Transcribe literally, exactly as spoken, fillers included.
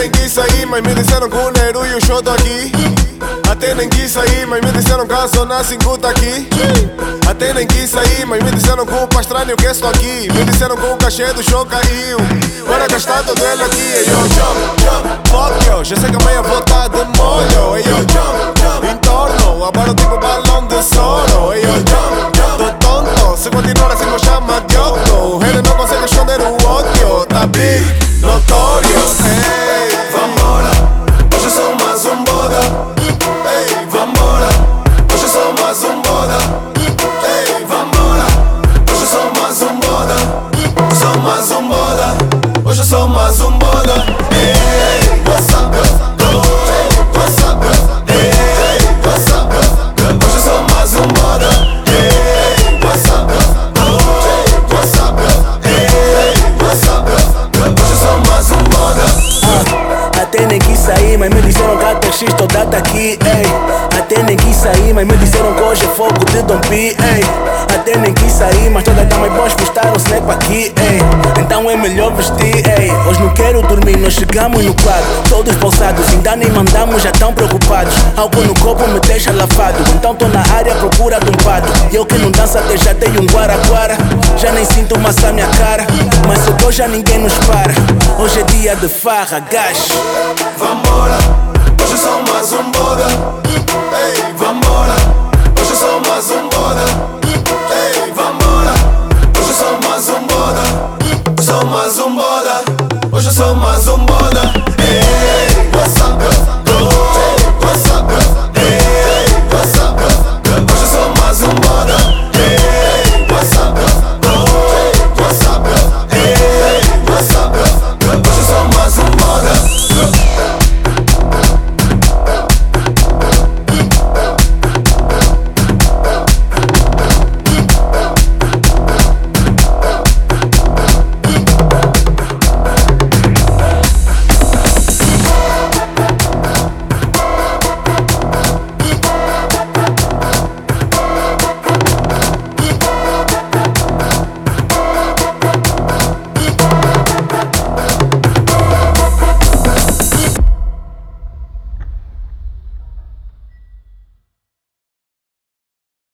nem quis sair, mas me disseram que o Neru e o Show tô aqui. Até nem quis sair, mas me disseram que a Zona cinco tá aqui. Até nem quis sair, mas me disseram que o Pastrani eu que estou aqui. Me disseram que o cachê do show caiu. Bora gastar todo ele aqui. E eu jump, jump, fuck you. Já sei que amanhã vou tá de molho. E eu jump, jump, em torno. Agora eu tipo balão de soro. E eu jump, jump, tô tonto. Se continuar assim vou chamar de outro. Ele não consegue esconder o ódio. Tá big, notório. Hey, vambora, hoje sou mais um boda. Hey, vambora, hoje sou mais um boda. Hey, vambora, hoje sou mais um boda. Sou mais um boda, hoje sou mais um boda. Hey, what's up, girl? Hey, what's up, girl? Hey, what's up, girl? Hoje sou mais um boda. Hey, what's up, girl? Hey, what's up, girl? Hey, what's up, girl? Hoje sou mais um boda. Uh, até nem quis sair, mas me disseram que a T X toda tá aqui, ei. Até nem quis sair, mas me disseram que hoje é fogo de Dom P, ei. Até nem quis sair, mas todas as mais boas postaram o snap aqui, ei. Então é melhor vestir, ei. Hoje não quero dormir, nós chegamos no quadro. Todos bolsados, ainda nem mandamos, já tão preocupados. Álcool no copo me deixa lavado. Então tô na área à procura de um padre. E eu que não danço até já tenho um guaraguara. Já nem sinto massa minha cara, mas eu tô já ninguém nos para. Hoje é dia de farra, gás. Vambora, hoje sou mais um boda. Ei, vambora, hoje sou mais um boda. Ei, vambora, hoje sou mais um boda. Sou mais um boda, hoje sou mais um boda. Ei, what's up, girl?